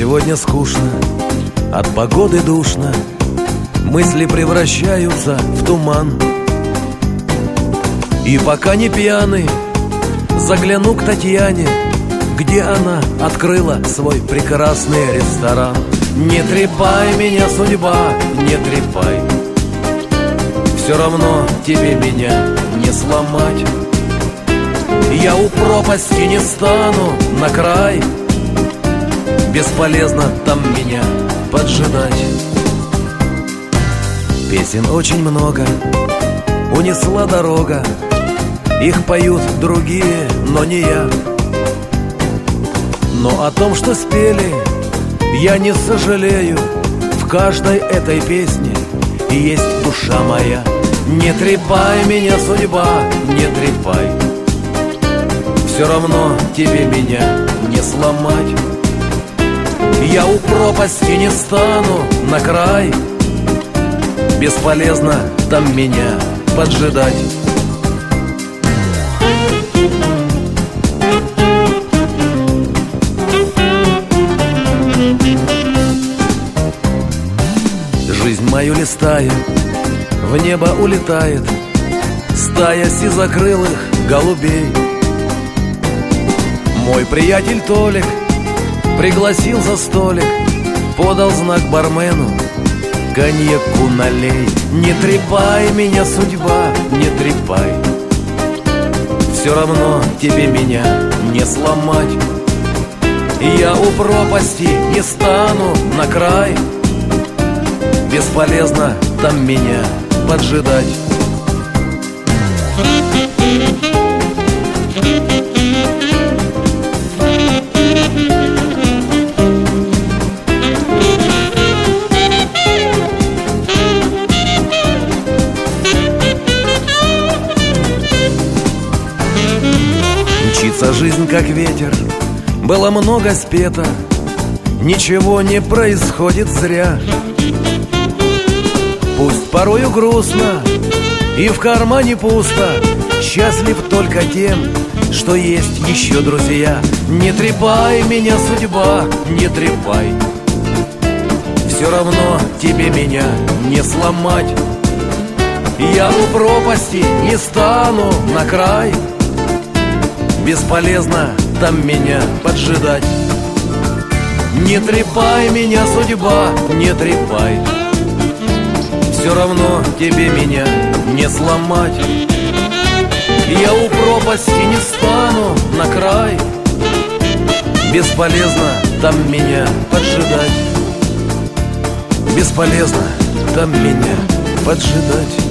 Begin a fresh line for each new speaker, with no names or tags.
Сегодня скучно, от погоды душно, мысли превращаются в туман. И пока не пьяный, загляну к Татьяне, где она открыла свой прекрасный ресторан. Не трепай меня, судьба, не трепай, все равно тебе меня не сломать. Я у пропасти не стану на край, бесполезно там меня поджидать. Песен очень много, унесла дорога, их поют другие, но не я. Но о том, что спели, я не сожалею. В каждой этой песне есть душа моя. Не трепай меня, судьба, не трепай, все равно тебе меня не сломать. Я у пропасти не стану на край, бесполезно там меня поджидать. Жизнь мою листая, в небо улетает стая сизокрылых голубей. Мой приятель Толик пригласил за столик, подал знак бармену: коньяку налей. Не трепай меня, судьба, не трепай, все равно тебе меня не сломать. Я у пропасти не стану на край, бесполезно там меня поджидать. Мчится жизнь как ветер, было много спето, ничего не происходит зря. Пусть порою грустно и в кармане пусто, счастлив только тем, что есть еще друзья. Не трепай меня, судьба, не трепай, все равно тебе меня не сломать. Я у пропасти не стану на край, бесполезно там меня поджидать. Не трепай меня, судьба, не трепай, все равно тебе меня не сломать. Я у пропасти не стану на край, бесполезно там меня поджидать. Бесполезно там меня поджидать.